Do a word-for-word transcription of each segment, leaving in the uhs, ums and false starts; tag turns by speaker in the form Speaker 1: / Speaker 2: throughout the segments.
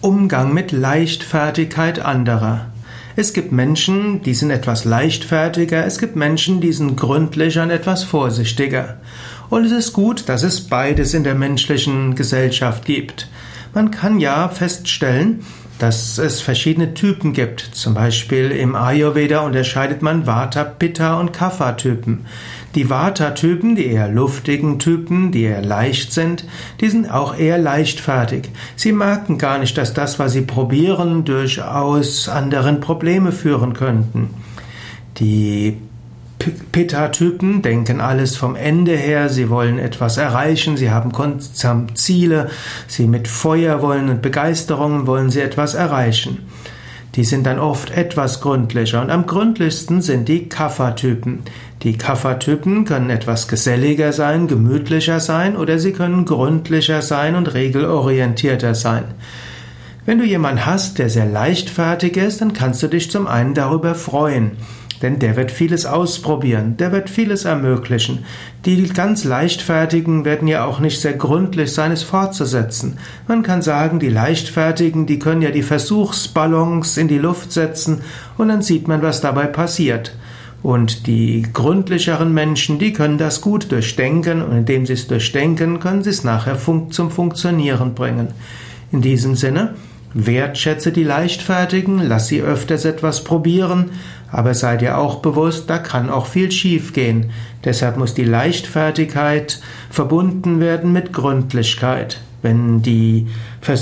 Speaker 1: Umgang mit Leichtfertigkeit anderer. Es gibt Menschen, die sind etwas leichtfertiger, es gibt Menschen, die sind gründlicher und etwas vorsichtiger. Und es ist gut, dass es beides in der menschlichen Gesellschaft gibt. Man kann ja feststellen, dass es verschiedene Typen gibt. Zum Beispiel im Ayurveda unterscheidet man Vata, Pitta und Kapha-Typen. Die Vata-Typen, die eher luftigen Typen, die eher leicht sind, die sind auch eher leichtfertig. Sie merken gar nicht, dass das, was sie probieren, durchaus anderen Probleme führen könnten. Die Pitta-Typen denken alles vom Ende her, sie wollen etwas erreichen, sie haben Ziele, sie mit Feuer wollen und Begeisterung wollen sie etwas erreichen. Die sind dann oft etwas gründlicher und am gründlichsten sind die Kapha-Typen. Die Kapha-Typen können etwas geselliger sein, gemütlicher sein oder sie können gründlicher sein und regelorientierter sein. Wenn du jemanden hast, der sehr leichtfertig ist, dann kannst du dich zum einen darüber freuen. Denn der wird vieles ausprobieren, der wird vieles ermöglichen. Die ganz Leichtfertigen werden ja auch nicht sehr gründlich sein, es fortzusetzen. Man kann sagen, die Leichtfertigen, die können ja die Versuchsballons in die Luft setzen und dann sieht man, was dabei passiert. Und die gründlicheren Menschen, die können das gut durchdenken und indem sie es durchdenken, können sie es nachher zum Funktionieren bringen. In diesem Sinne, wertschätze die Leichtfertigen, lass sie öfters etwas probieren, aber sei dir auch bewusst, da kann auch viel schiefgehen. Deshalb muss die Leichtfertigkeit verbunden werden mit Gründlichkeit. Wenn die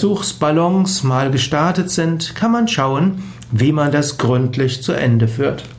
Speaker 1: Versuchsballons mal gestartet sind, kann man schauen, wie man das gründlich zu Ende führt.